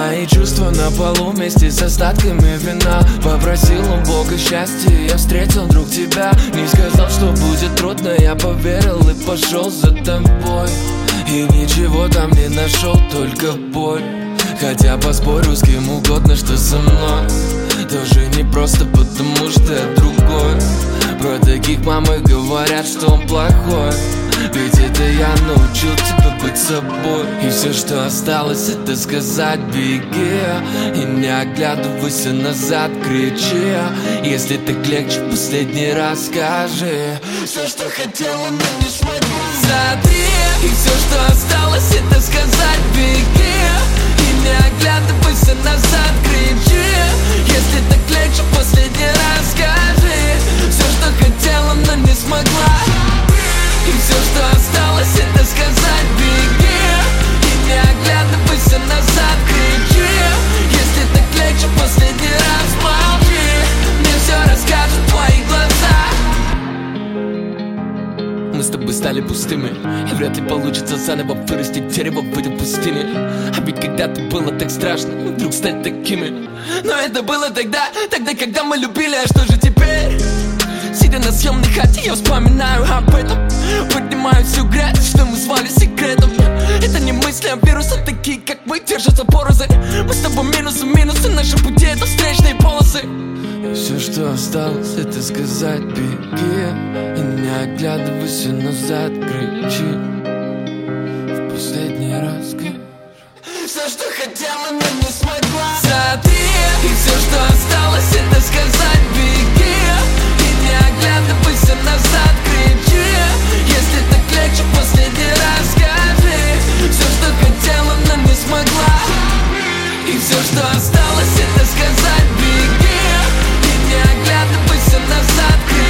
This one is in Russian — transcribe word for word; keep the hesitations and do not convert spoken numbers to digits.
Мои чувства на полу вместе с остатками вина. Попросил у Бога счастья, я встретил вдруг тебя. Не сказал, что будет трудно, я поверил и пошел за тобой. И ничего там не нашел, только боль. Хотя поспорю с кем угодно, что со мной тоже не просто, потому что я другой. Про таких мамы говорят, что он плохой. Ведь это я научил тебя быть собой. И все, что осталось, это сказать беги. И не оглядывайся назад, кричи. Если так легче, последний раз скажи все, что хотела, но не смогла. Смотри, и все, что осталось, это сказать беги. И не оглядывайся назад, кричи. Если так легче, последний раз скажи все, что хотела, но не смогла. И все, что осталось, это сказать беги. И не оглядывайся назад, кричи. Если так легче, последний раз молчи. Мне все расскажут твои глаза. Мы с тобой стали пустыми, и вряд ли получится заново вырастить дерево в этой пустыне. А ведь когда-то было так страшно вдруг стать такими. Но это было тогда, тогда, когда мы любили. А что же теперь? Сидя на съемной хате, я вспоминаю об этом. Поднимаю всю грязь, что мы звали секретом. Это не мысли, а вирусы, такие как мы, держатся порознь. Мы с тобой минусы, минусы, наши пути это встречные полосы. И все, что осталось, это сказать беги. И не оглядывайся назад, кричи. В последний раз скажи все, что хотела, но не смогла. Смотри, и все, что осталось, это сказать беги. И не оглядывайся назад, кричи. Если так легче, последний раз скажи все, что хотела, но не смогла. И все, что осталось, это сказать беги. И не оглядывайся назад, кричи.